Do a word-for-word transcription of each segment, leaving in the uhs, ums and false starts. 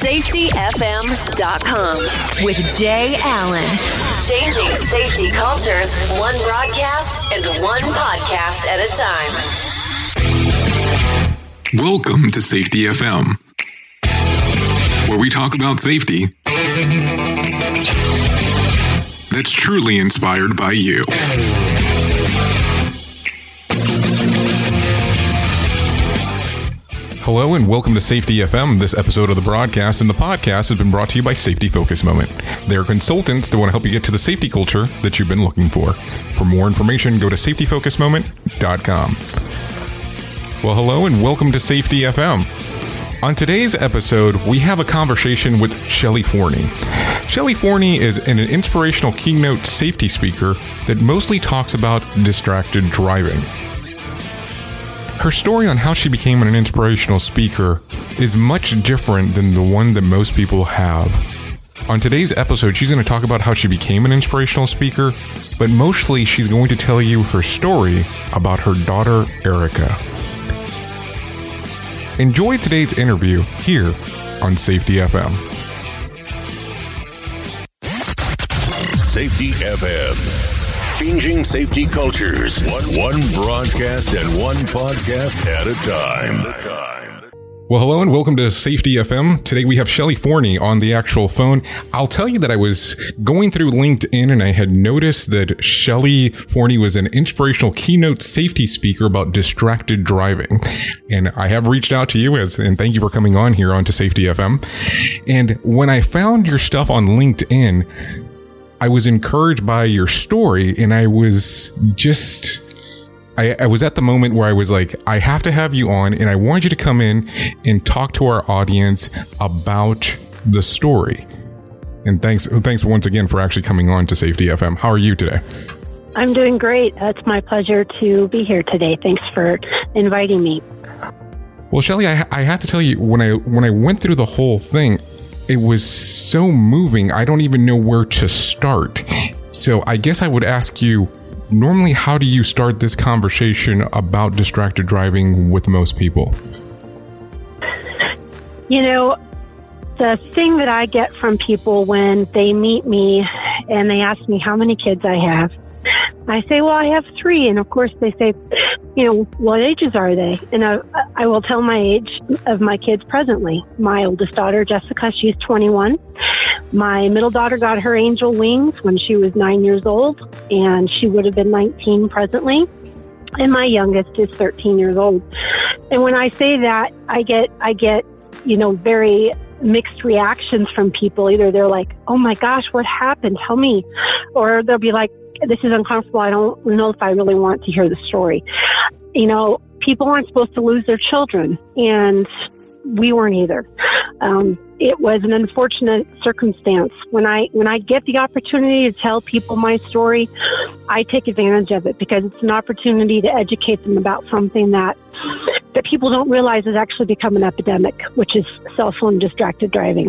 safety f m dot com with Jay Allen. Changing safety cultures, one broadcast and one podcast at a time. Welcome to Safety F M, where we talk about safety that's truly inspired by you. Hello and welcome to Safety F M. This episode of the broadcast and the podcast has been brought to you by Safety Focus Moment. They're consultants that want to help you get to the safety culture that you've been looking for. For more information, go to safety focus moment dot com. Well, hello and welcome to Safety F M. On today's episode, we have a conversation with Shelly Forney. Shelly Forney is an inspirational keynote safety speaker that mostly talks about distracted driving. Her story on how she became an inspirational speaker is much different than the one that most people have. On today's episode, she's going to talk about how she became an inspirational speaker, but mostly she's going to tell you her story about her daughter, Erica. Enjoy today's interview here on Safety F M. Safety F M. Changing safety cultures, one, one broadcast and one podcast at a time. Well, hello and welcome to Safety F M. Today we have Shelly Forney on the actual phone. I'll tell you that I was going through LinkedIn and I had noticed that Shelly Forney was an inspirational keynote safety speaker about distracted driving. And I have reached out to you as, and thank you for coming on here onto Safety F M. And when I found your stuff on LinkedIn, I was encouraged by your story, and I was just, I, I was at the moment where I was like, I have to have you on, and I want you to come in and talk to our audience about the story. And thanks, thanks once again for actually coming on to Safety F M. How are you today? I'm doing great. It's my pleasure to be here today. Thanks for inviting me. Well, Shelly, I, I have to tell you, when I when I went through the whole thing, it was so moving, I don't even know where to start. So I guess I would ask you, normally, how do you start this conversation about distracted driving with most people? You know, the thing that I get from people when they meet me and they ask me how many kids I have, I say, well, I have three. And of course they say, you know, what ages are they? And I, I will tell my age of my kids presently. My oldest daughter, Jessica, she's twenty-one. My middle daughter got her angel wings when she was nine years old, and she would have been nineteen presently. And my youngest is thirteen years old. And when I say that, I get, I get, you know, very mixed reactions from people. Either they're like, oh my gosh, what happened? Tell me. Or they'll be like, this is uncomfortable. I don't know if I really want to hear the story. You know, people aren't supposed to lose their children, and we weren't either. Um, it was an unfortunate circumstance. When I when I get the opportunity to tell people my story, I take advantage of it because it's an opportunity to educate them about something that that people don't realize has actually become an epidemic, which is cell phone distracted driving.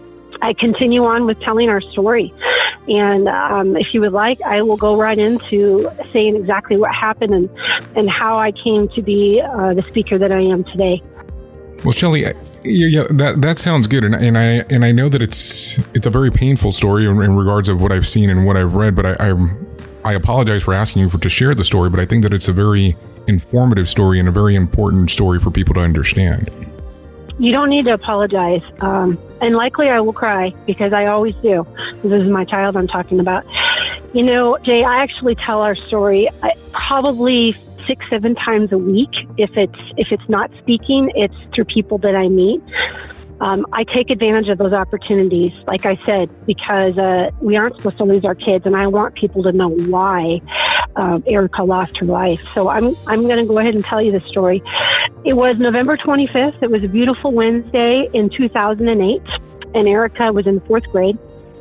I continue on with telling our story. And um, if you would like, I will go right into saying exactly what happened and, and how I came to be uh, the speaker that I am today. Well, Shelly, yeah, yeah, that that sounds good, and and I and I know that it's it's a very painful story in, in regards of what I've seen and what I've read. But I I, I apologize for asking you for, to share the story, but I think that it's a very informative story and a very important story for people to understand. You don't need to apologize. Um, and likely I will cry because I always do. This is my child I'm talking about. You know, Jay, I actually tell our story I, probably six, seven times a week. If it's if it's not speaking, it's through people that I meet. Um, I take advantage of those opportunities, like I said, because uh, we aren't supposed to lose our kids, and I want people to know why uh, Erica lost her life. So I'm I'm going to go ahead and tell you the story. It was November twenty-fifth. It was a beautiful Wednesday in two thousand eight, and Erica was in fourth grade.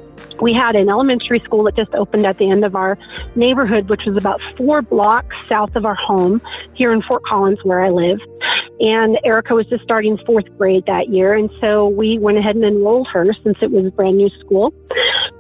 We had an elementary school that just opened at the end of our neighborhood, which was about four blocks south of our home here in Fort Collins, where I live. And Erica was just starting fourth grade that year. And so we went ahead and enrolled her since it was a brand new school.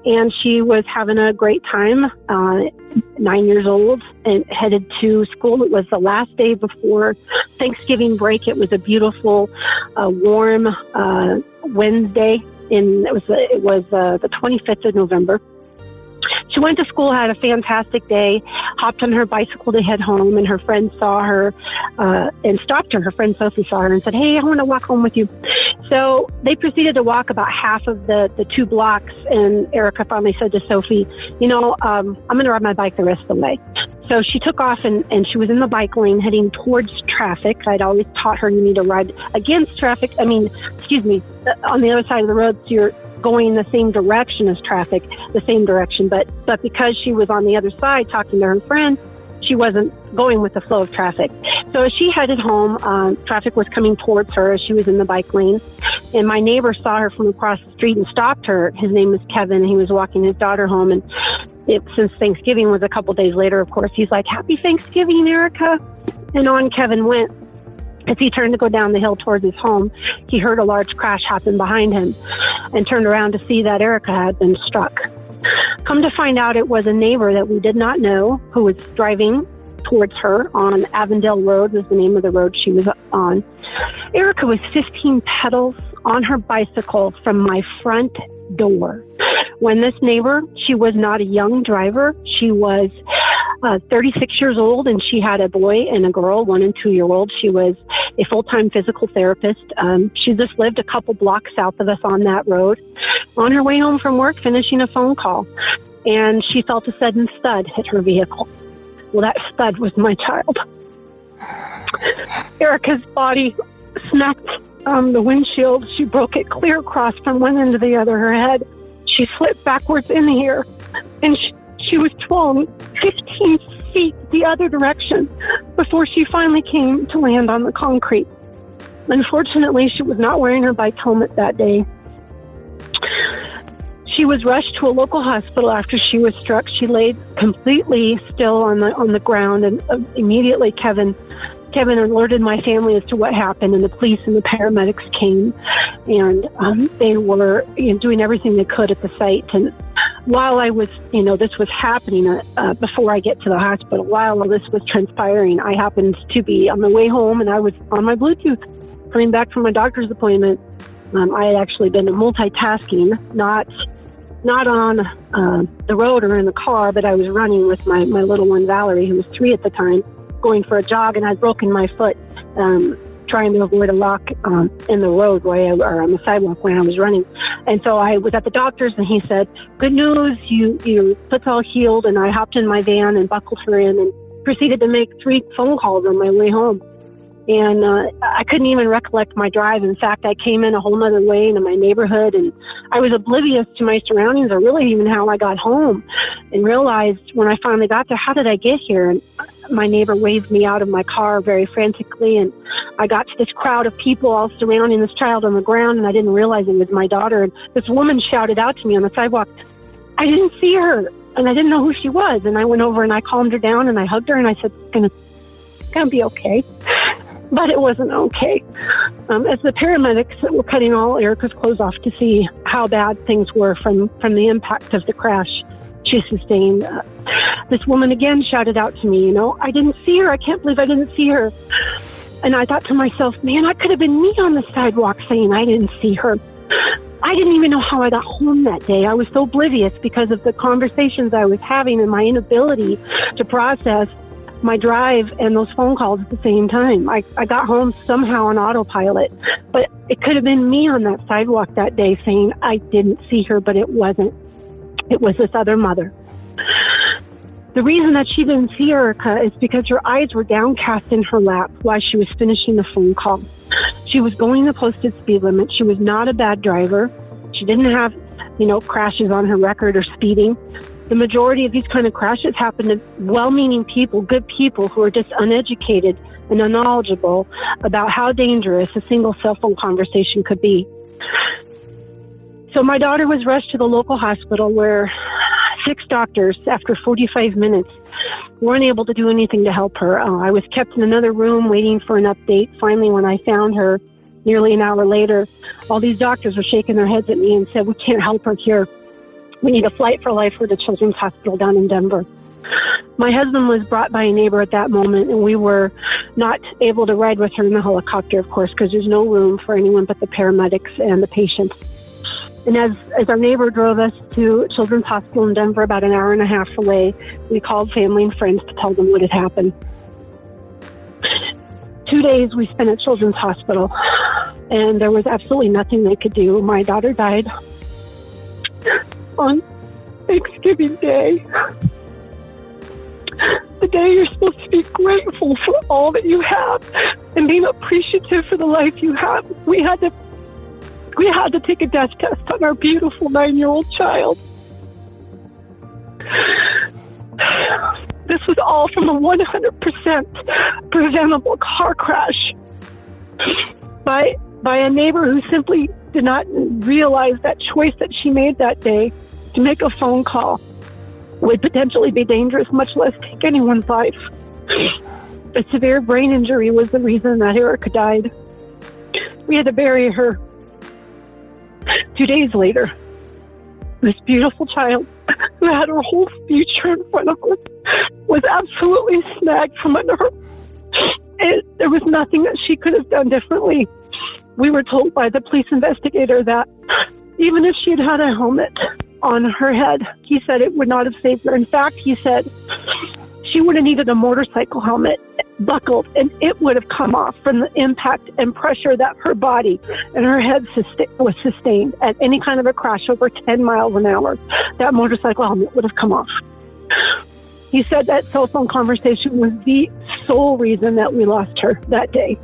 and she was having a great time, uh, nine years old, and headed to school. It was the last day before Thanksgiving break. It was a beautiful, uh, warm uh, Wednesday. In it was it was uh, the twenty-fifth of November. She went to school, had a fantastic day, hopped on her bicycle to head home, and her friend saw her uh, and stopped her. Her friend Sophie saw her and said, "Hey, I want to walk home with you." So they proceeded to walk about half of the, the two blocks, and Erica finally said to Sophie, you know, um, I'm going to ride my bike the rest of the way. So she took off, and, and she was in the bike lane heading towards traffic. I'd always taught her you need to ride against traffic. I mean, excuse me, on the other side of the road, so you're going the same direction as traffic, the same direction. But, but because she was on the other side talking to her friend, she wasn't going with the flow of traffic. So as she headed home, um, traffic was coming towards her as she was in the bike lane. And my neighbor saw her from across the street and stopped her. His name is Kevin. He was walking his daughter home. And it, since Thanksgiving was a couple days later, of course, he's like, "Happy Thanksgiving, Erica." And on Kevin went. As he turned to go down the hill towards his home, he heard a large crash happen behind him and turned around to see that Erica had been struck. Come to find out, it was a neighbor that we did not know who was driving towards her on Avondale Road, was the name of the road she was on. Erica was fifteen pedals on her bicycle from my front door. When this neighbor, she was not a young driver. She was uh, thirty-six years old, and she had a boy and a girl, one and two year old. She was a full-time physical therapist. Um, she just lived a couple blocks south of us on that road. On her way home from work, finishing a phone call, and she felt a sudden thud hit her vehicle. Well, that thud was my child. Erica's body smacked um, the windshield. She broke it clear across from one end to the other. Her head, she slipped backwards in the air, and she, she was thrown fifteen feet the other direction before she finally came to land on the concrete. Unfortunately, she was not wearing her bike helmet that day. She was rushed to a local hospital after she was struck. She laid completely still on the on the ground, and uh, immediately Kevin Kevin alerted my family as to what happened, and the police and the paramedics came, and um, they were you know, doing everything they could at the site. And while I was, you know, this was happening uh, uh, before I get to the hospital, while all this was transpiring, I happened to be on my way home, and I was on my Bluetooth coming back from my doctor's appointment. Um, I had actually been multitasking, not not on uh, the road or in the car, but I was running with my, my little one, Valerie, who was three at the time, going for a jog, and I'd broken my foot um, trying to avoid a lock um, in the roadway or on the sidewalk when I was running. And so I was at the doctor's, and he said, "Good news, you, your foot's all healed." And I hopped in my van and buckled her in and proceeded to make three phone calls on my way home. And uh, I couldn't even recollect my drive. In fact, I came in a whole other way into my neighborhood, and I was oblivious to my surroundings or really even how I got home, and realized when I finally got there, how did I get here? And my neighbor waved me out of my car very frantically, and I got to this crowd of people all surrounding this child on the ground, and I didn't realize it was my daughter. And this woman shouted out to me on the sidewalk. I didn't see her, and I didn't know who she was. And I went over and I calmed her down, and I hugged her, and I said, "It's gonna, it's gonna be okay." But it wasn't okay. Um, as the paramedics were cutting all Erica's clothes off to see how bad things were from, from the impact of the crash she sustained, uh, this woman again shouted out to me, you know, "I didn't see her. I can't believe I didn't see her." And I thought to myself, man, that could have been me on the sidewalk saying I didn't see her. I didn't even know how I got home that day. I was so oblivious because of the conversations I was having and my inability to process my drive and those phone calls at the same time. I, I got home somehow on autopilot, but it could have been me on that sidewalk that day saying I didn't see her, but it wasn't. It was this other mother. The reason that she didn't see Erica is because her eyes were downcast in her lap while she was finishing the phone call. She was going the posted speed limit. She was not a bad driver. She didn't have, you know, crashes on her record or speeding. The majority of these kind of crashes happen to well-meaning people, good people who are just uneducated and unknowledgeable about how dangerous a single cell phone conversation could be. So my daughter was rushed to the local hospital where six doctors, after forty-five minutes, weren't able to do anything to help her. Uh, I was kept in another room waiting for an update. Finally, when I found her nearly an hour later, all these doctors were shaking their heads at me and said, "We can't help her here." We need a flight for life for the Children's Hospital down in Denver. My husband was brought by a neighbor at that moment, and we were not able to ride with her in the helicopter, of course, because there's no room for anyone but the paramedics and the patients. And as, as our neighbor drove us to Children's Hospital in Denver, about an hour and a half away, we called family and friends to tell them what had happened. Two days we spent at Children's Hospital, and there was absolutely nothing they could do. My daughter died on Thanksgiving Day. The day you're supposed to be grateful for all that you have and being appreciative for the life you have. We had to we had to take a death test on our beautiful nine-year-old child. This was all from a one hundred percent preventable car crash by by a neighbor who simply did not realize that choice that she made that day to make a phone call would potentially be dangerous, much less take anyone's life. A severe brain injury was the reason that Erica died. We had to bury her. Two days later, this beautiful child who had her whole future in front of her was absolutely snagged from under her. It, there was nothing that she could have done differently. We were told by the police investigator that even if she had had a helmet on her head, he said it would not have saved her. In fact, he said she would have needed a motorcycle helmet buckled, and it would have come off from the impact and pressure that her body and her head susta- was sustained at any kind of a crash over ten miles an hour. That motorcycle helmet would have come off. He said that cell phone conversation was the sole reason that we lost her that day.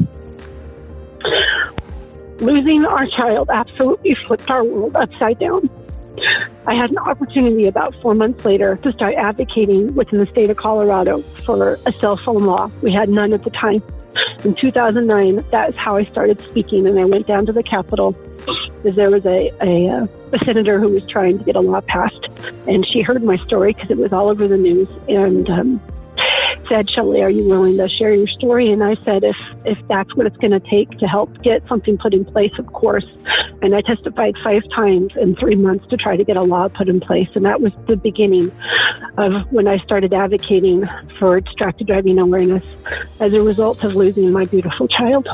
Losing our child absolutely flipped our world upside down. I had an opportunity about four months later to start advocating within the state of Colorado for a cell phone law. We had none at the time. In two thousand nine, that is how I started speaking, and I went down to the Capitol because there was a, a, a senator who was trying to get a law passed, and she heard my story because it was all over the news, and um, said, Shelley, are you willing to share your story? And I said, if if that's what it's going to take to help get something put in place, of course. And I testified five times in three months to try to get a law put in place. And that was the beginning of when I started advocating for distracted driving awareness as a result of losing my beautiful child.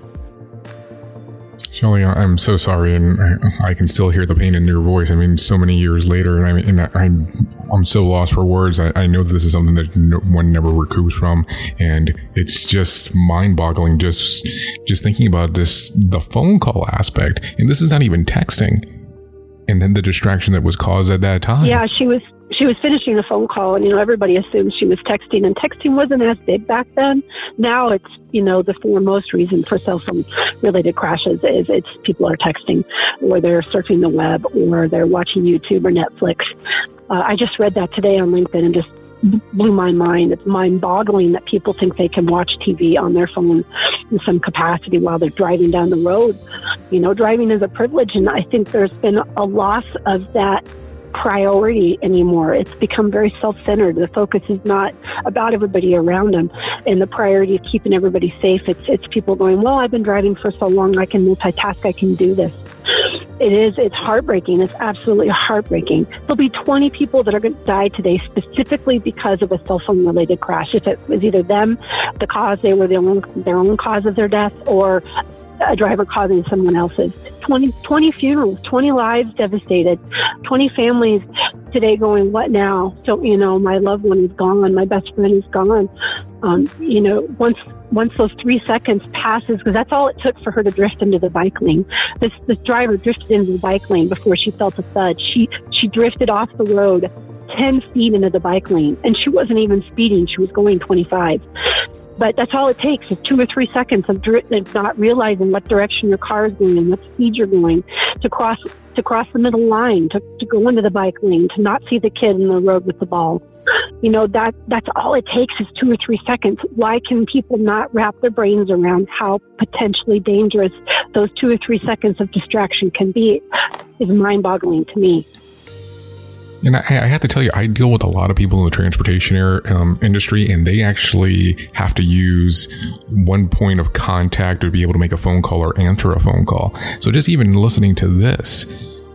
Shelley, I'm so sorry, and I, I can still hear the pain in your voice. I mean, so many years later, and, I mean, and I, I'm, I'm so lost for words. I, I know that this is something that no, one never recoups from, and it's just mind-boggling just just thinking about this, the phone call aspect, and this is not even texting, and then the distraction that was caused at that time. Yeah, she was she was finishing a phone call, and, you know, everybody assumed she was texting, and texting wasn't as big back then. Now it's, you know, the foremost reason for cell phone related crashes is it's people are texting, or they're surfing the web, or they're watching YouTube or Netflix. Uh, I just read that today on LinkedIn and just blew my mind. It's mind-boggling that people think they can watch T V on their phone in some capacity while they're driving down the road. You know, driving is a privilege, and I think there's been a loss of that priority anymore. It's become very self-centered. The focus is not about everybody around them, and the priority of keeping everybody safe. It's it's people going, well, I've been driving for so long, I can multitask, I can do this. It is, it's heartbreaking. It's absolutely heartbreaking. There'll be twenty people that are going to die today specifically because of a cell phone related crash. If it was either them, the cause, they were their own, their own cause of their death, or a driver causing someone else's. twenty, twenty funerals, twenty lives devastated, twenty families today going, what now? So, you know, my loved one is gone, my best friend is gone. Um, you know, once once those three seconds passes, because that's all it took for her to drift into the bike lane. This this driver drifted into the bike lane before she felt a thud. She she drifted off the road ten feet into the bike lane, and she wasn't even speeding. She was going twenty-five. But that's all it takes is two or three seconds of, dri- of not realizing what direction your car is going and what speed you're going to cross to cross the middle line, to, to go into the bike lane, to not see the kid in the road with the ball. You know, that that's all it takes is two or three seconds. Why can people not wrap their brains around how potentially dangerous those two or three seconds of distraction can be? Is mind-boggling to me. And I, I have to tell you, I deal with a lot of people in the transportation air, um, industry, and they actually have to use one point of contact to be able to make a phone call or answer a phone call. So just even listening to this,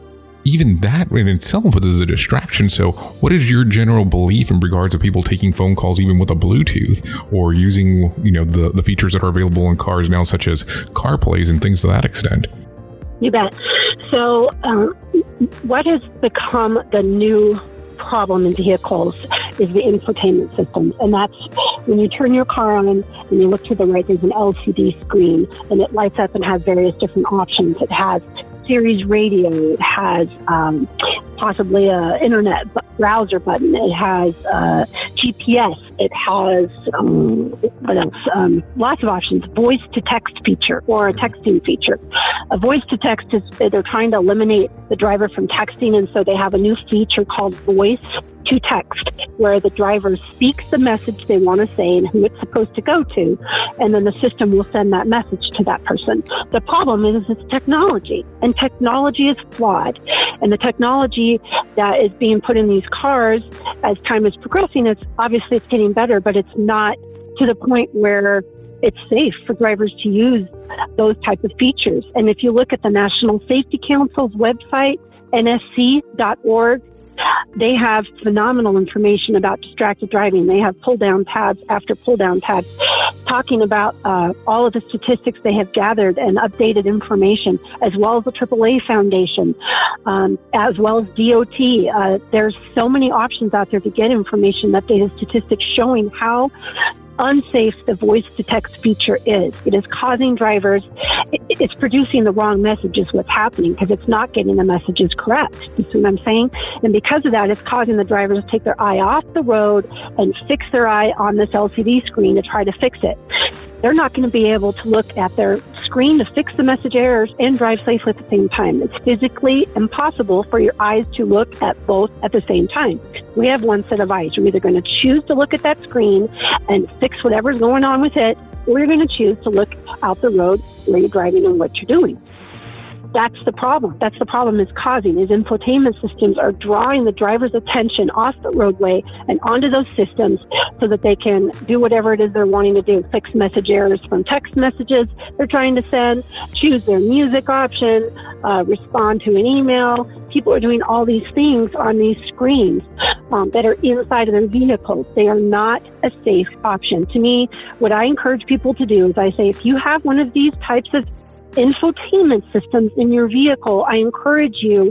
even that in itself is a distraction. So what is your general belief in regards to people taking phone calls even with a Bluetooth, or using, you know, the, the features that are available in cars now, such as CarPlays and things to that extent? You bet. So um, what has become the new problem in vehicles is the infotainment systems. And that's when you turn your car on and you look to the right, there's an L C D screen, and it lights up and has various different options. It has Sirius radio, it has um, possibly a internet browser button, it has uh, G P S, it has um, what else? Um, lots of options. Voice to text feature or a texting feature. A voice to text is they're trying to eliminate the driver from texting, and so they have a new feature called voice to text, where the driver speaks the message they want to say and who it's supposed to go to, and then the system will send that message to that person. The problem is it's technology, and technology is flawed. And the technology that is being put in these cars as time is progressing, it's obviously it's getting better, but it's not to the point where it's safe for drivers to use those type of features. And if you look at the National Safety Council's website, N S C dot org, they have phenomenal information about distracted driving. They have pull-down tabs after pull-down tabs talking about uh, all of the statistics they have gathered and updated information, as well as the triple A Foundation, um, as well as D O T. Uh, there's so many options out there to get information, updated statistics showing how unsafe the voice to text feature is. It is causing drivers, it, it's producing the wrong message is what's happening, because it's not getting the messages correct. You see what I'm saying? And because of that, it's causing the drivers to take their eye off the road and fix their eye on this L C D screen to try to fix it. They're not going to be able to look at their screen to fix the message errors and drive safely at the same time. It's physically impossible for your eyes to look at both at the same time. We have one set of eyes. You're either going to choose to look at that screen and fix whatever's going on with it, or you're going to choose to look out the road where you're driving and what you're doing. That's the problem. That's the problem it's causing, is infotainment systems are drawing the driver's attention off the roadway and onto those systems so that they can do whatever it is they're wanting to do. Fix message errors from text messages they're trying to send, choose their music option, uh, respond to an email. People are doing all these things on these screens um, that are inside of their vehicles. They are not a safe option. To me, what I encourage people to do is I say, if you have one of these types of infotainment systems in your vehicle, I encourage you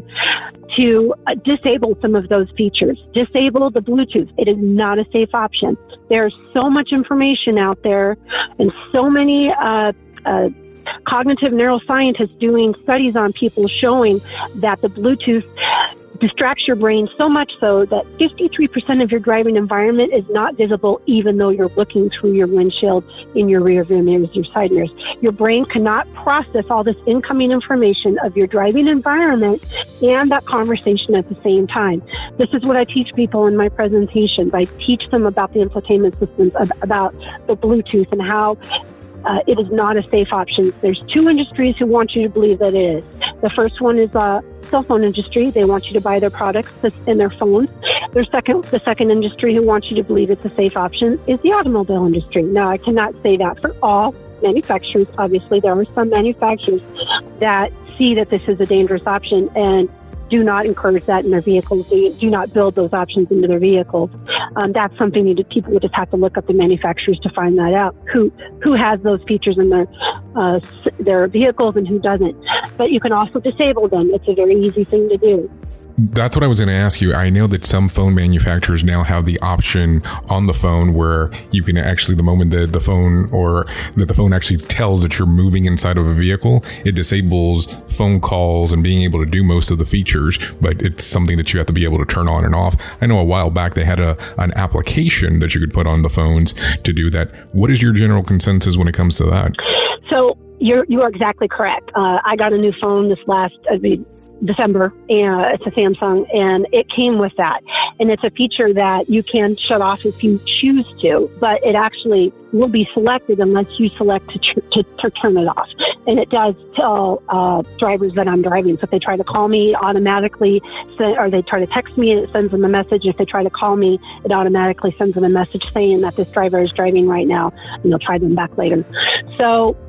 to uh, disable some of those features. Disable the Bluetooth. It is not a safe option. There's so much information out there and so many uh, uh, cognitive neuroscientists doing studies on people showing that the Bluetooth distracts your brain so much so that fifty-three percent of your driving environment is not visible, even though you're looking through your windshield, in your rear view mirrors, your side mirrors. Your brain cannot process all this incoming information of your driving environment and that conversation at the same time. This is what I teach people in my presentations. I teach them about the infotainment systems, about the Bluetooth, and how Uh, it is not a safe option. There's two industries who want you to believe that it is. The first one is uh, cell phone industry. They want you to buy their products in their phones. Their second, the second industry who wants you to believe it's a safe option is the automobile industry. Now, I cannot say that for all manufacturers. Obviously, there are some manufacturers that see that this is a dangerous option and do not encourage that in their vehicles. They do not build those options into their vehicles. Um, that's something that people would just have to look up the manufacturers to find that out. Who who has those features in their uh, their vehicles and who doesn't. But you can also disable them. It's a very easy thing to do. That's what I was going to ask you. I know that some phone manufacturers now have the option on the phone where you can actually, the moment that the phone or that the phone actually tells that you're moving inside of a vehicle, it disables phone calls and being able to do most of the features, but it's something that you have to be able to turn on and off. I know a while back they had a an application that you could put on the phones to do that. What is your general consensus when it comes to that? So you're, you are exactly correct. Uh, I got a new phone this last, I mean, December, and it's a Samsung, and it came with that. And it's a feature that you can shut off if you choose to, but it actually will be selected unless you select to, tr- to, to turn it off. And it does tell uh, drivers that I'm driving. So if they try to call me, automatically, send, or they try to text me, it sends them a message. If they try to call me, it automatically sends them a message saying that this driver is driving right now, and they'll try them back later. So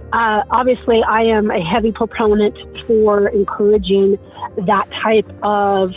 uh, obviously, I am a heavy proponent for encouraging that type of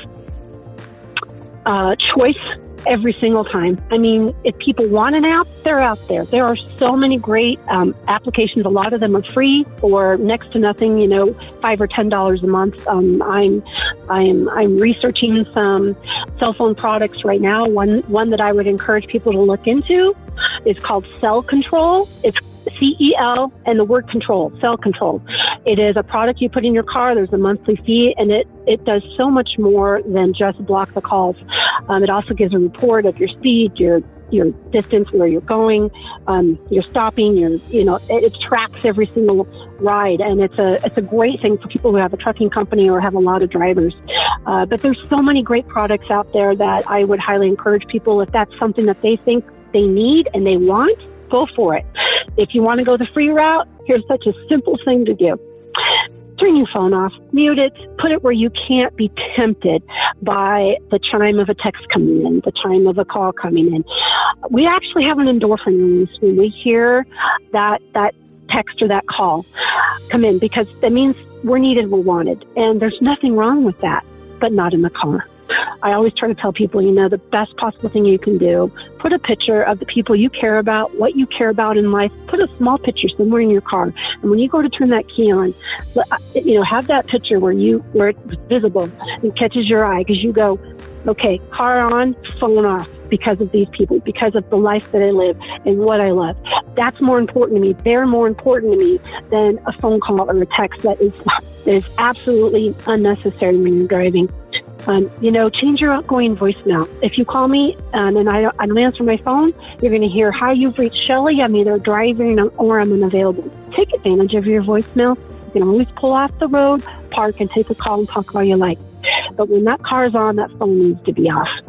uh, choice every single time. I mean, if people want an app, they're out there. There are so many great um, applications. A lot of them are free or next to nothing. You know, five or ten dollars a month. Um, I'm, I'm, I'm researching some cell phone products right now. One, one that I would encourage people to look into is called Cell Control. It's C E L and the word control, Cell Control. It is a product you put in your car. There's a monthly fee, and it, it does so much more than just block the calls. Um, it also gives a report of your speed, your your distance, where you're going, um, you're stopping, you're, you know, it, it tracks every single ride. And it's a it's a great thing for people who have a trucking company or have a lot of drivers. Uh, but there's so many great products out there that I would highly encourage people, if that's something that they think they need and they want, go for it. If you want to go the free route, here's such a simple thing to do. Turn your phone off, mute it, put it where you can't be tempted by the chime of a text coming in, the chime of a call coming in. We actually have an endorphin release when we hear that, that text or that call come in, because that means we're needed, we're wanted. And there's nothing wrong with that, but not in the car. I always try to tell people, you know, the best possible thing you can do, put a picture of the people you care about, what you care about in life, put a small picture somewhere in your car. And when you go to turn that key on, you know, have that picture where you, where it's visible and catches your eye, because you go, okay, car on, phone off, because of these people, because of the life that I live and what I love. That's more important to me. They're more important to me than a phone call or a text that is, that is absolutely unnecessary when you're driving. Um, you know, change your outgoing voicemail. If you call me um, and I don't, I don't answer my phone, you're going to hear, "Hi, you've reached Shelley. I'm either driving or I'm unavailable." Take advantage of your voicemail. You can always pull off the road, park, and take a call and talk while you like. But when that car's on, that phone needs to be off.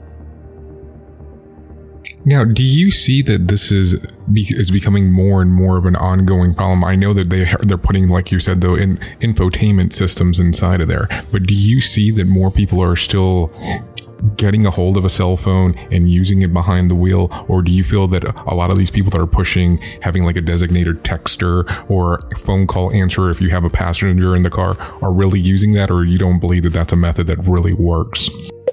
Now, do you see that this is is becoming more and more of an ongoing problem? I know that they they're putting, like you said, though, in infotainment systems inside of there. But do you see that more people are still getting a hold of a cell phone and using it behind the wheel? Or do you feel that a lot of these people that are pushing having like a designated texter or phone call answerer if you have a passenger in the car are really using that, or you don't believe that that's a method that really works?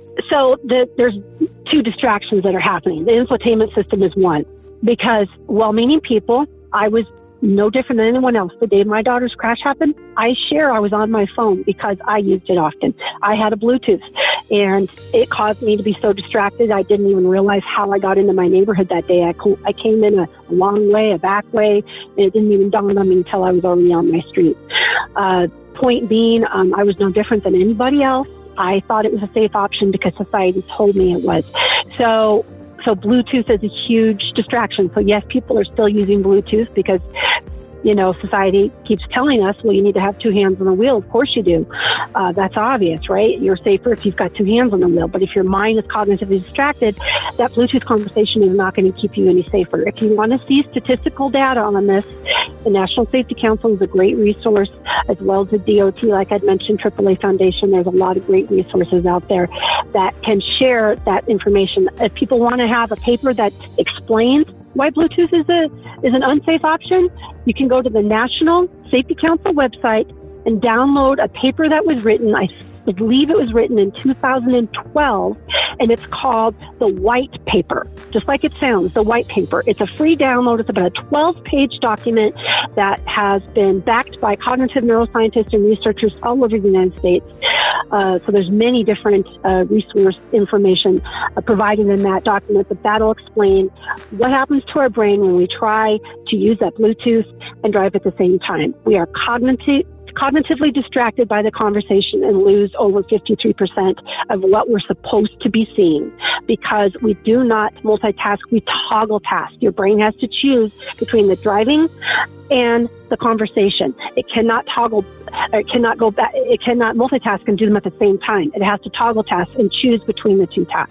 So the, there's two distractions that are happening. The infotainment system is one, because well-meaning people, I was no different than anyone else. The day my daughter's crash happened, I share I was on my phone because I used it often. I had a Bluetooth, and it caused me to be so distracted I didn't even realize how I got into my neighborhood that day. I, co- I came in a long way, a back way, and it didn't even dawn on me until I was already on my street. Uh, point being, um, I was no different than anybody else. I thought it was a safe option because society told me it was. So, so Bluetooth is a huge distraction. So yes, people are still using Bluetooth because, you know, society keeps telling us, well, you need to have two hands on the wheel. Of course you do. Uh, that's obvious, right? You're safer if you've got two hands on the wheel. But if your mind is cognitively distracted, that Bluetooth conversation is not going to keep you any safer. If you want to see statistical data on this, the National Safety Council is a great resource, as well as the D O T, like I'd mentioned, triple A Foundation. There's a lot of great resources out there that can share that information. If people want to have a paper that explains why Bluetooth is a is an unsafe option, you can go to the National Safety Council website and download a paper that was written, I believe it was written in two thousand twelve, and it's called the White Paper, just like it sounds, the White Paper. It's a free download. It's about a twelve-page document that has been backed by cognitive neuroscientists and researchers all over the United States. Uh, so there's many different uh, resource information uh, provided in that document, but that'll explain what happens to our brain when we try to use that Bluetooth and drive at the same time. We are cognitive cognitively distracted by the conversation and lose over fifty-three percent of what we're supposed to be seeing because we do not multitask, we toggle task. Your brain has to choose between the driving and the conversation. It cannot toggle, it cannot go back, it cannot multitask and do them at the same time. It has to toggle task and choose between the two tasks.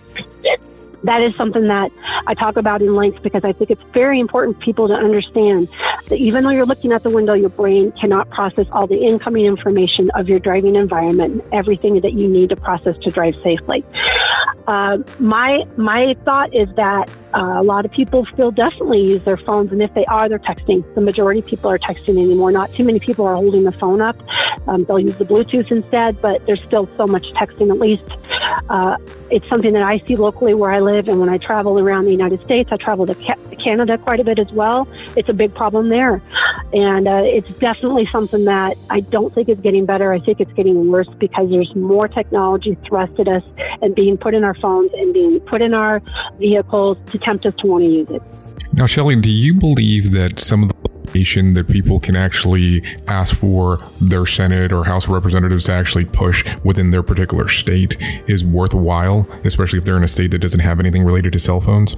That is something that I talk about in length because I think it's very important for people to understand that even though you're looking at the window, your brain cannot process all the incoming information of your driving environment and everything that you need to process to drive safely. Uh, my my thought is that uh, a lot of people still definitely use their phones, and if they are, they're texting. The majority of people are texting anymore. Not too many people are holding the phone up. Um, they'll use the Bluetooth instead, but there's still so much texting. At least uh, it's something that I see locally where I live, and when I travel around the United States, I travel to Ca- Canada quite a bit as well. It's a big problem there, and uh, it's definitely something that I don't think is getting better. I think it's getting worse because there's more technology thrust at us and being put in our phones and being put in our vehicles to tempt us to want to use it. Now, Shelley, do you believe that some of the legislation that people can actually ask for their Senate or House of Representatives to actually push within their particular state is worthwhile, especially if they're in a state that doesn't have anything related to cell phones?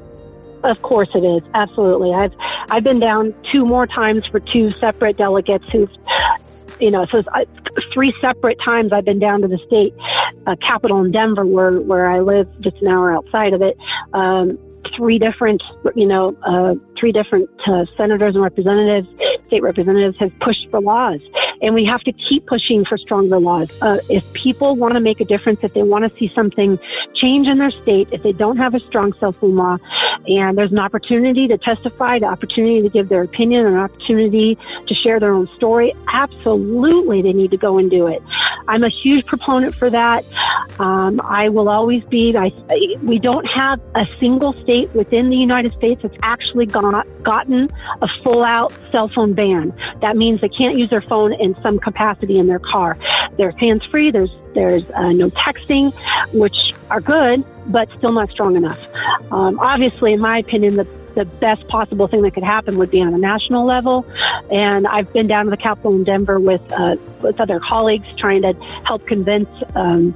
Of course it is. Absolutely. I've I've been down two more times for two separate delegates who've, you know, so it's, uh, three separate times I've been down to the state uh, capitol in Denver, where, where I live, just an hour outside of it. Um, three different, you know, uh, three different uh, senators and representatives, state representatives have pushed for laws. And we have to keep pushing for stronger laws. Uh, if people want to make a difference, if they want to see something change in their state, if they don't have a strong cell phone law, and there's an opportunity to testify, the opportunity to give their opinion, an opportunity to share their own story, absolutely they need to go and do it. I'm a huge proponent for that. Um, I will always be. I, we don't have a single state within the United States that's actually got, gotten a full-out cell phone ban. That means they can't use their phone in some capacity in their car. There's hands-free. There's there's uh, no texting, which are good, but still not strong enough. Um, obviously, in my opinion, the the best possible thing that could happen would be on a national level. And I've been down to the Capitol in Denver with, uh, with other colleagues trying to help convince um,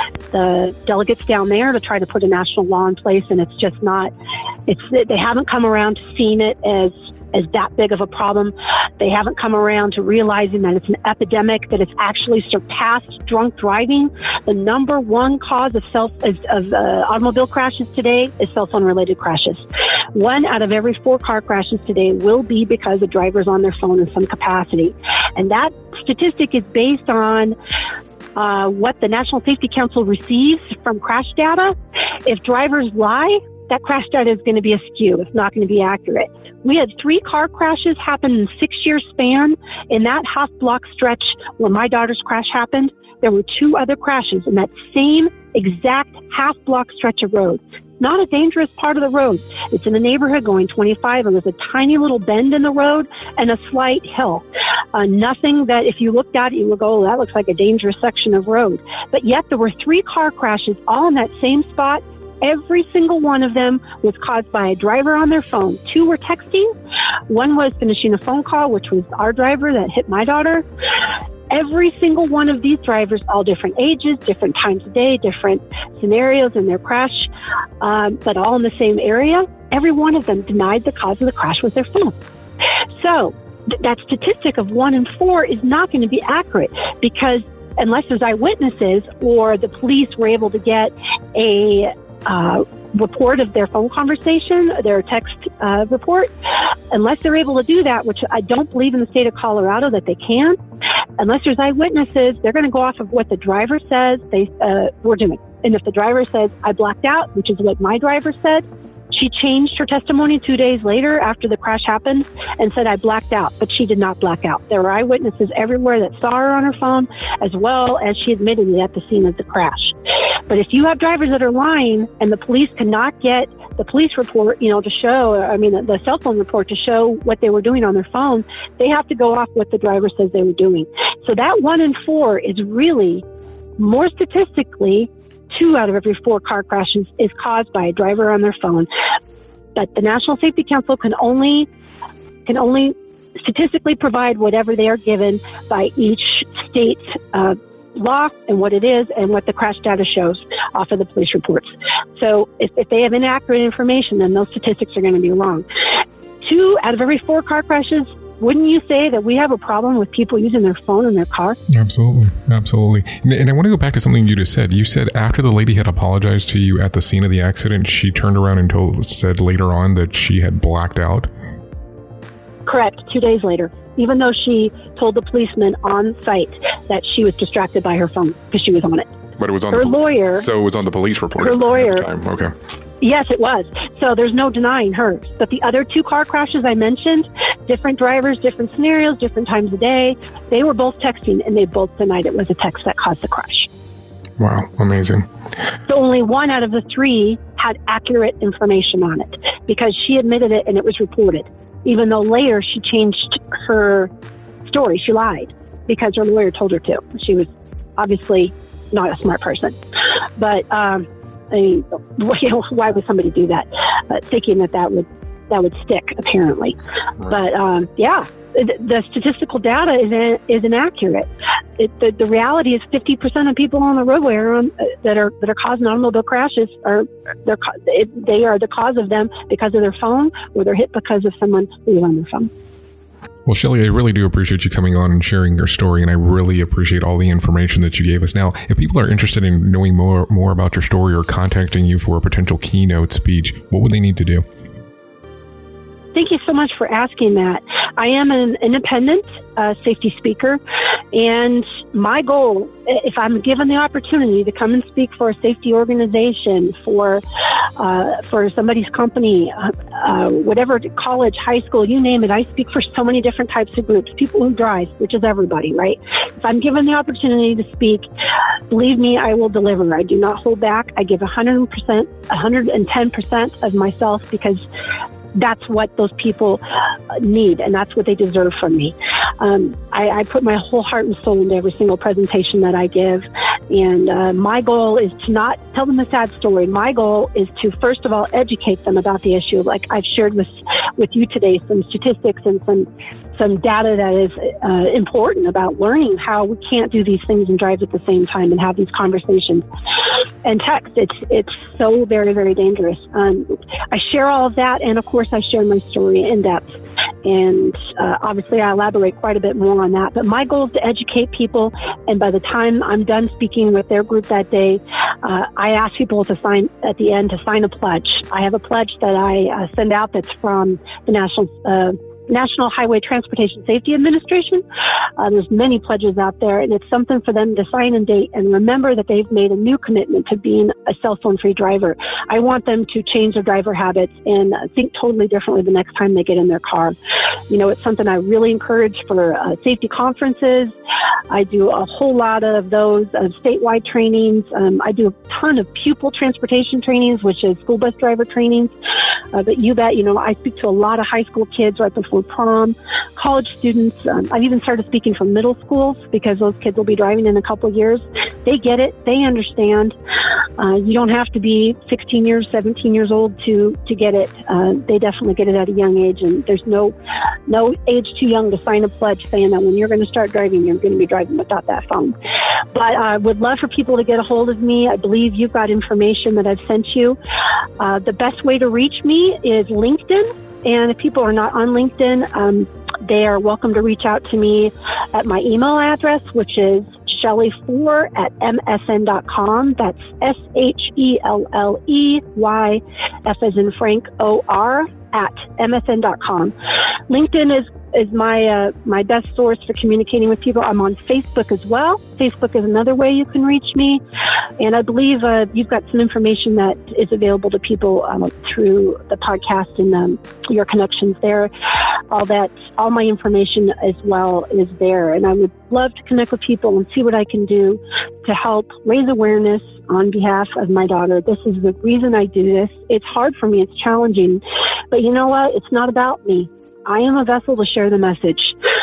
the delegates down there to try to put a national law in place. And it's just not, it's, they haven't come around to seeing it as, as that big of a problem. They haven't come around to realizing that it's an epidemic, that it's actually surpassed drunk driving. The number one cause of self of, of uh, automobile crashes today is cell phone related crashes. One out of every four car crashes today will be because the driver's on their phone in some capacity. And that statistic is based on uh, what the National Safety Council receives from crash data. If drivers lie, that crash data is going to be askew. It's not going to be accurate. We had three car crashes happen in a six-year span. In that half block stretch where my daughter's crash happened, there were two other crashes in that same exact half block stretch of road. Not a dangerous part of the road. It's in a neighborhood going twenty-five, and there's a tiny little bend in the road and a slight hill. Uh, nothing that if you looked at it, you would go, oh, that looks like a dangerous section of road. But yet there were three car crashes all in that same spot. Every single one of them was caused by a driver on their phone. Two were texting. One was finishing a phone call, which was our driver that hit my daughter. Every single one of these drivers, all different ages, different times of day, different scenarios in their crash, um, but all in the same area, every one of them denied the cause of the crash was their phone. So th- that statistic of one in four is not going to be accurate, because unless there's eyewitnesses or the police were able to get a uh, report of their phone conversation, their text uh, report, unless they're able to do that, which I don't believe in the state of Colorado that they can, unless there's eyewitnesses, they're going to go off of what the driver says they uh, were doing. And if the driver says, I blacked out, which is what my driver said, she changed her testimony two days later after the crash happened and said, I blacked out, but she did not black out. There were eyewitnesses everywhere that saw her on her phone, as well as she admitted it at the scene of the crash. But if you have drivers that are lying and the police cannot get the police report, you know, to show, I mean, the, the cell phone report to show what they were doing on their phone, they have to go off what the driver says they were doing. So that one in four is really, more statistically, two out of every four car crashes is caused by a driver on their phone. But the National Safety Council can only can only statistically provide whatever they are given by each state uh, law and what it is and what the crash data shows off of the police reports. So if, if they have inaccurate information, then those statistics are going to be wrong. Two out of every four car crashes, wouldn't you say that we have a problem with people using their phone in their car? Absolutely. Absolutely. And, and I want to go back to something you just said. You said after the lady had apologized to you at the scene of the accident, she turned around and told, said later on that she had blacked out? Correct. Two days later, even though she told the policeman on site that she was distracted by her phone because she was on it. But it was on her the lawyer. So it was on the police report. Her lawyer. At the time. Okay. Yes, it was. So there's no denying hers. But the other two car crashes I mentioned, different drivers, different scenarios, different times of day, they were both texting, and they both denied it was a text that caused the crash. Wow, amazing. So only one out of the three had accurate information on it because she admitted it and it was reported, even though later she changed her story. She lied because her lawyer told her to. She was obviously not a smart person. But um, I mean, you know, why would somebody do that? Uh, thinking that that would that would stick, apparently. Right. But um, yeah, the, the statistical data is in, is inaccurate. It, the, the reality is fifty percent of people on the roadway are on, uh, that are that are causing automobile crashes are they're it, they are the cause of them because of their phone, or they're hit because of someone who's on their phone. Well, Shelley, I really do appreciate you coming on and sharing your story, and I really appreciate all the information that you gave us. Now, if people are interested in knowing more more about your story or contacting you for a potential keynote speech, what would they need to do? Thank you so much for asking that. I am an independent uh, safety speaker, and my goal, if I'm given the opportunity to come and speak for a safety organization, for uh, for somebody's company, uh, uh, whatever, college, high school, you name it, I speak for so many different types of groups, people who drive, which is everybody, right? If I'm given the opportunity to speak, believe me, I will deliver. I do not hold back. I give one hundred percent, one hundred ten percent of myself because that's what those people need, and that's what they deserve from me. Um, I, I put my whole heart and soul into every single presentation that I give, and uh, my goal is to not tell them a sad story. My goal is to, first of all, educate them about the issue. Like I've shared with with you today, some statistics and some some data that is uh, important about learning how we can't do these things and drive at the same time and have these conversations and text. It's it's so very, very dangerous. Um, I share all of that, and of course I share my story in depth. And uh, obviously I elaborate quite a bit more on that. But my goal is to educate people, and by the time I'm done speaking with their group that day, uh, I ask people to sign, at the end, to sign a pledge. I have a pledge that I uh, send out that's from the National uh, National Highway Transportation Safety Administration. Uh, there's many pledges out there, and it's something for them to sign and date and remember that they've made a new commitment to being a cell phone-free driver. I want them to change their driver habits and think totally differently the next time they get in their car. You know, it's something I really encourage for uh, safety conferences. I do a whole lot of those uh, statewide trainings. Um, I do a ton of pupil transportation trainings, which is school bus driver trainings. Uh, but you bet, you know, I speak to a lot of high school kids right before prom, college students. Um, I've even started speaking for middle schools because those kids will be driving in a couple of years. They get it. They understand. Uh, you don't have to be sixteen years, seventeen years old to, to get it. Uh, they definitely get it at a young age, and there's no no age too young to sign a pledge saying that when you're going to start driving, you're going to be driving without that phone. But I would love for people to get a hold of me. I believe you've got information that I've sent you. Uh, the best way to reach me is LinkedIn. And if people are not on LinkedIn, um, they are welcome to reach out to me at my email address, which is Shelley four at M S N dot com. That's S H E L L E Y, F as in Frank, O R, at M S N dot com. LinkedIn is is my uh, my best source for communicating with people. I'm on Facebook as well. Facebook is another way you can reach me. And I believe uh, you've got some information that is available to people um, through the podcast and um, your connections there. All that, all my information as well is there. And I would love to connect with people and see what I can do to help raise awareness on behalf of my daughter. This is the reason I do this. It's hard for me. It's challenging. But you know what? It's not about me. I am a vessel to share the message.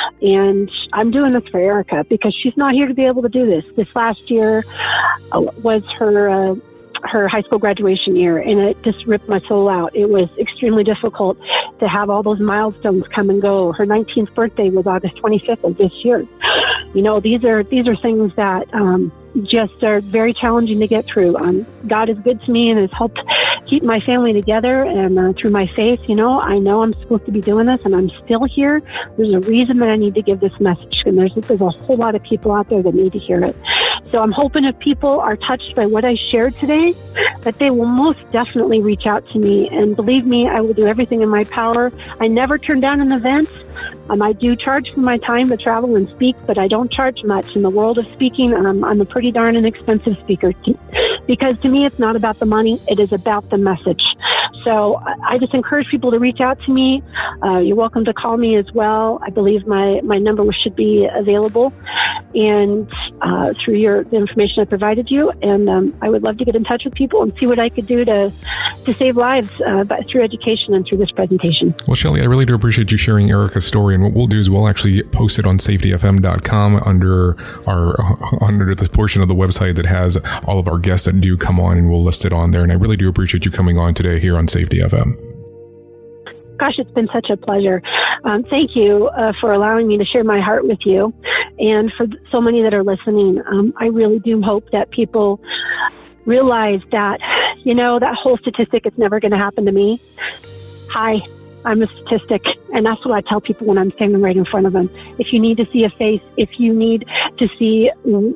And I'm doing this for Erica because she's not here to be able to do this. This last year uh, was her uh, her high school graduation year, and it just ripped my soul out. It was extremely difficult to have all those milestones come and go. Her nineteenth birthday was August twenty-fifth of this year. You know, these are these are things that um, just are very challenging to get through. Um, God is good to me and has helped keep my family together, and uh, through my faith, you know, I know I'm supposed to be doing this, and I'm still here. There's a reason that I need to give this message, and there's, there's a whole lot of people out there that need to hear it. So I'm hoping if people are touched by what I shared today, that they will most definitely reach out to me. And believe me, I will do everything in my power. I never turn down an event. Um, I do charge for my time to travel and speak, but I don't charge much. In the world of speaking, um, I'm a pretty darn inexpensive speaker, because to me, it's not about the money. It is about the message. So I just encourage people to reach out to me. Uh, you're welcome to call me as well. I believe my, my number should be available, and uh, through your the information I provided you. And um, I would love to get in touch with people and see what I could do to to save lives uh, by, through education and through this presentation. Well, Shelley, I really do appreciate you sharing Erica's story. And what we'll do is we'll actually post it on safety f m dot com under our under the portion of the website that has all of our guests that do come on, and we'll list it on there. And I really do appreciate you coming on today here on Safety F M. Gosh, it's been such a pleasure. Um, thank you uh, for allowing me to share my heart with you. And for so many that are listening, um, I really do hope that people realize that, you know, that whole statistic, it's never going to happen to me. Hi, I'm a statistic. And that's what I tell people when I'm standing right in front of them. If you need to see a face, if you need to see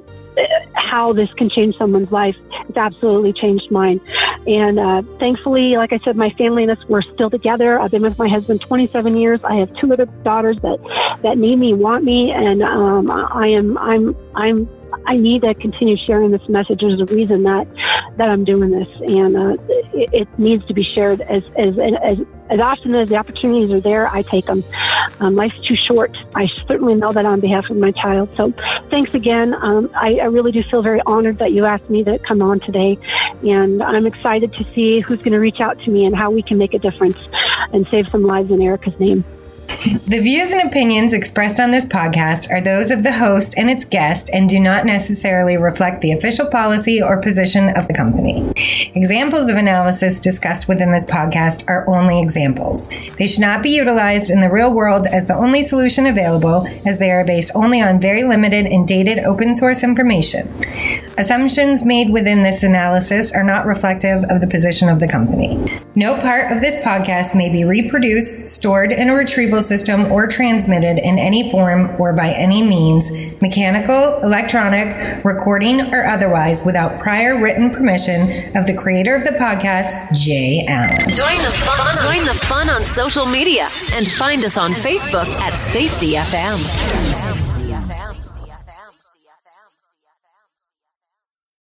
how this can change someone's life, it's absolutely changed mine. And uh, thankfully, like I said, my family and us, we're still together. I've been with my husband twenty-seven years. I have two other daughters that, that need me, want me, and um, I am I'm I'm I need to continue sharing this message. There's a reason that that I'm doing this, and uh, it, it needs to be shared as as as as often as the opportunities are there. I take them. Um, life's too short. I certainly know that on behalf of my child. So, thanks again. Um, I, I really do feel very honored that you asked me to come on today, and I'm excited to see who's going to reach out to me and how we can make a difference and save some lives in Erica's name. The views and opinions expressed on this podcast are those of the host and its guest and do not necessarily reflect the official policy or position of the company. Examples of analysis discussed within this podcast are only examples. They should not be utilized in the real world as the only solution available, as they are based only on very limited and dated open source information. Assumptions made within this analysis are not reflective of the position of the company. No part of this podcast may be reproduced, stored in a retrieval system, or transmitted in any form or by any means, mechanical, electronic, recording, or otherwise, without prior written permission of the creator of the podcast, Jay Allen. Join the fun, join the fun on social media and find us on Facebook at Safety F M.